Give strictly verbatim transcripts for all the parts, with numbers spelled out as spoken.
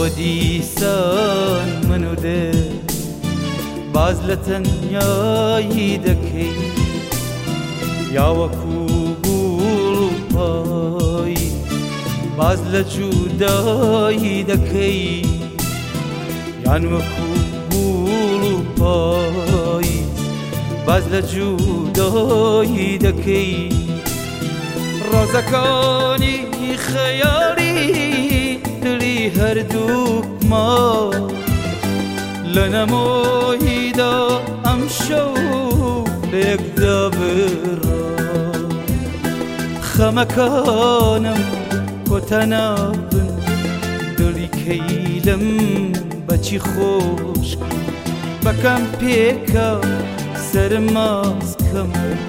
شەوە دیسان من و دێ باز لە تەنیایی دەکەی یا وەکو گوڵ و پایی باز لە جودایی دەکەی یان وەکو گوڵ و پایی باز لە جودایی دەکەی ڕازەکانی خەیاڵی دڵی هەردووکمان لە نەمۆیدا ئەم شەو لێکدا بڕا خەمەکانم کۆتە نابن دڵی کەیلم بەچی خۆش بەکەم پێکە سەرم ماسکەم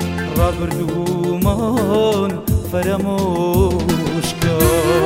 ڕابردوومان فەرەمۆشکە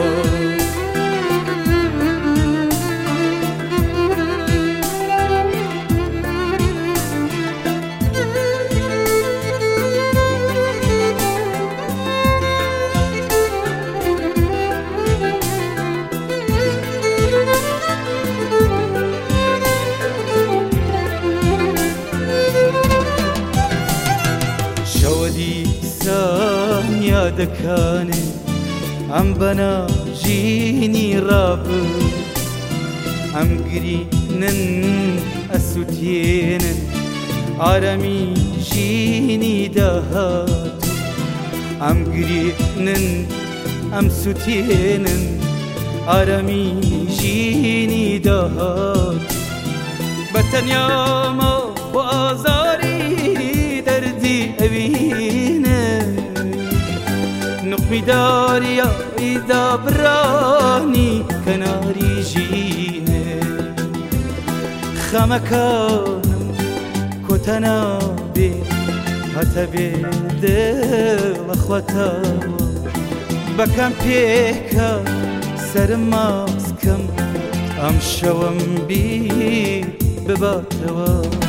یادەکانێ ئەم بەناژینی ڕابرد ئەم گرینن ئەسووتێنن ئارامی ژینی داهات ئەم گرینن ئەم سووتێنن ئارامی ژینی داهات بەتەنیامە بۆ ئازاری دەردی ئەوینە نقمی داریا ئیدا برانی کەناری ژینێ خەمەکانم کۆتە نابێ هەتە بێ دڵە خواتەوە بەکەم پێکە سەرم ماسکەم ئەم شەوەم بیر بباتەوە